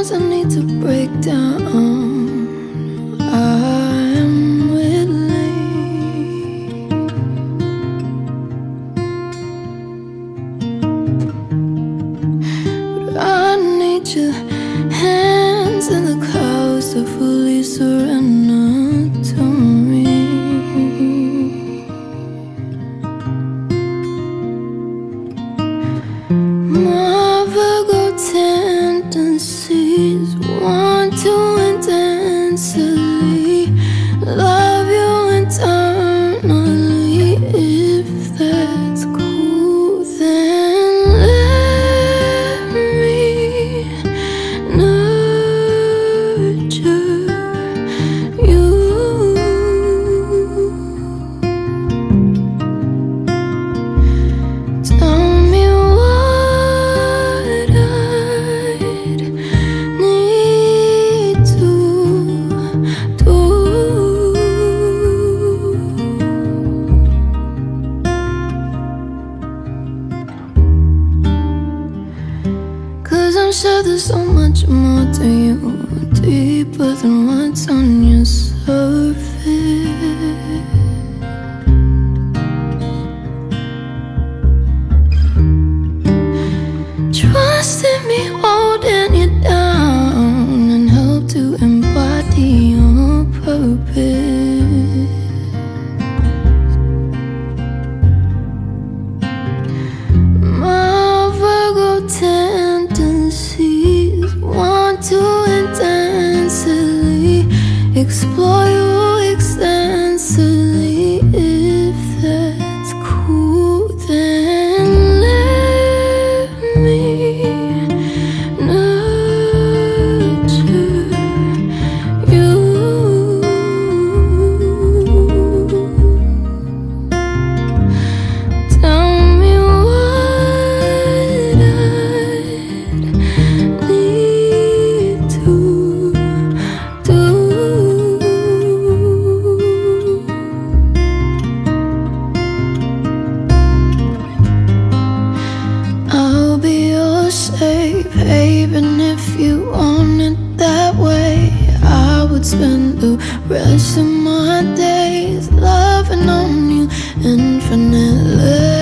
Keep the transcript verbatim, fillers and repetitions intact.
I need to break down. I'm willing, but I need your hands in the clouds to fully surrender to me. My Virgo tendencies want to intensely love you eternally. If that's cool, then let me nurture you. Tell me what I'd need to do. Cause I'm sure there's so much more to you, deeper than what's on your surface. Trust in me, holding you down, and help to embody your purpose. My Virgo tendencies want to intensely explore you extensively. If that's cool, then let me nurture you. Tell me what I'd need to do. I'll be your safe haven if you want it that way. I would spend the rest of my days loving on you infinitely.